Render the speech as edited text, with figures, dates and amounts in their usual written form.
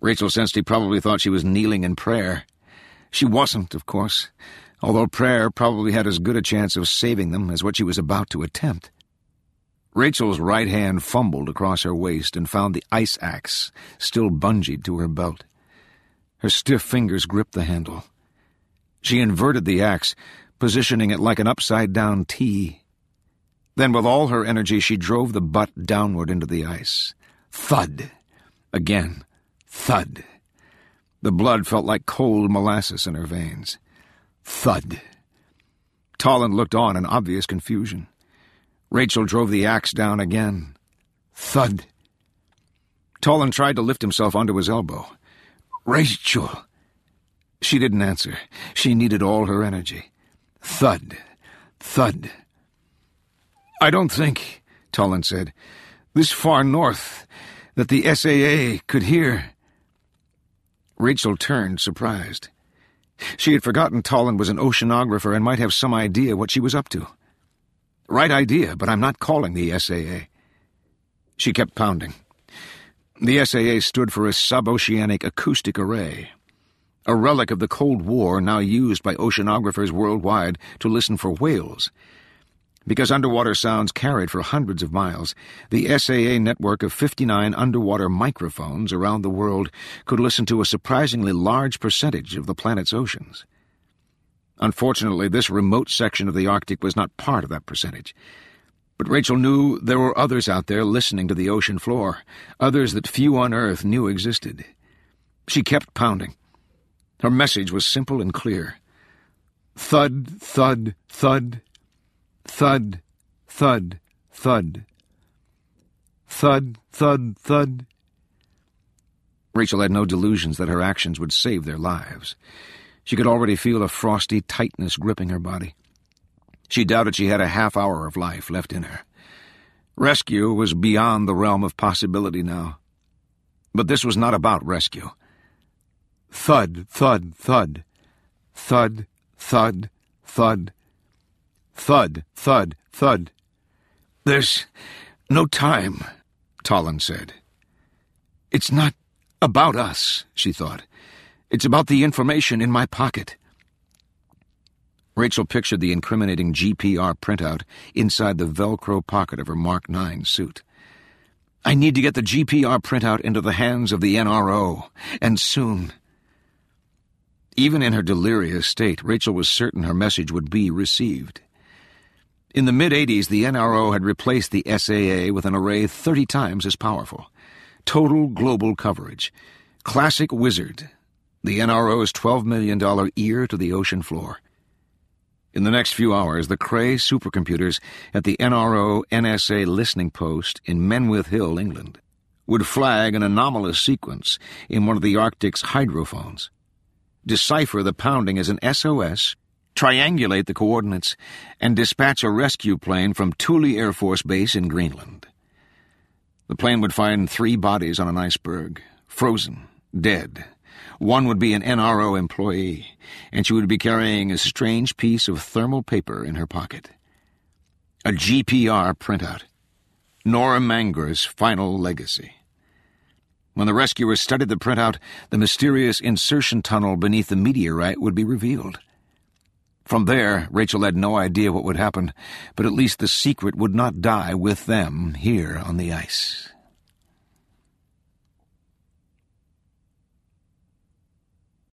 Rachel sensed he probably thought she was kneeling in prayer. She wasn't, of course, although prayer probably had as good a chance of saving them as what she was about to attempt. Rachel's right hand fumbled across her waist and found the ice axe still bungeed to her belt. Her stiff fingers gripped the handle. She inverted the axe, positioning it like an upside-down T. Then with all her energy she drove the butt downward into the ice. Thud! Again. Thud! The blood felt like cold molasses in her veins. Thud! Tolland looked on in obvious confusion. Rachel drove the axe down again. Thud! Tolland tried to lift himself onto his elbow. Rachel! She didn't answer. She needed all her energy. Thud! Thud! I don't think, Tolland said, this far north, that the SAA could hear. Rachel turned, surprised. She had forgotten Tolland was an oceanographer and might have some idea what she was up to. Right idea, but I'm not calling the SAA. She kept pounding. The SAA stood for a Suboceanic Acoustic Array, a relic of the Cold War now used by oceanographers worldwide to listen for whales. Because underwater sounds carried for hundreds of miles, the SAA network of 59 underwater microphones around the world could listen to a surprisingly large percentage of the planet's oceans. Unfortunately, this remote section of the Arctic was not part of that percentage. But Rachel knew there were others out there listening to the ocean floor, others that few on Earth knew existed. She kept pounding. Her message was simple and clear. Thud, thud, thud. Thud, thud, thud. Thud, thud, thud. Rachel had no delusions that her actions would save their lives. She could already feel a frosty tightness gripping her body. She doubted she had a half hour of life left in her. Rescue was beyond the realm of possibility now. But this was not about rescue. Thud, thud, thud. Thud, thud, thud. Thud, thud, thud. There's no time, Tolland said. It's not about us, she thought. It's about the information in my pocket. Rachel pictured the incriminating GPR printout inside the Velcro pocket of her Mark 9 suit. I need to get the GPR printout into the hands of the NRO, and soon. Even in her delirious state, Rachel was certain her message would be received. In the mid-'80s, the NRO had replaced the SAA with an array 30 times as powerful. Total global coverage. Classic wizard. The NRO's $12 million ear to the ocean floor. In the next few hours, the Cray supercomputers at the NRO-NSA listening post in Menwith Hill, England, would flag an anomalous sequence in one of the Arctic's hydrophones, decipher the pounding as an SOS, triangulate the coordinates, and dispatch a rescue plane from Thule Air Force Base in Greenland. The plane would find 3 bodies on an iceberg, frozen, dead. One would be an NRO employee, and she would be carrying a strange piece of thermal paper in her pocket. A GPR printout. Nora Manger's final legacy. When the rescuers studied the printout, the mysterious insertion tunnel beneath the meteorite would be revealed. From there, Rachel had no idea what would happen, but at least the secret would not die with them here on the ice.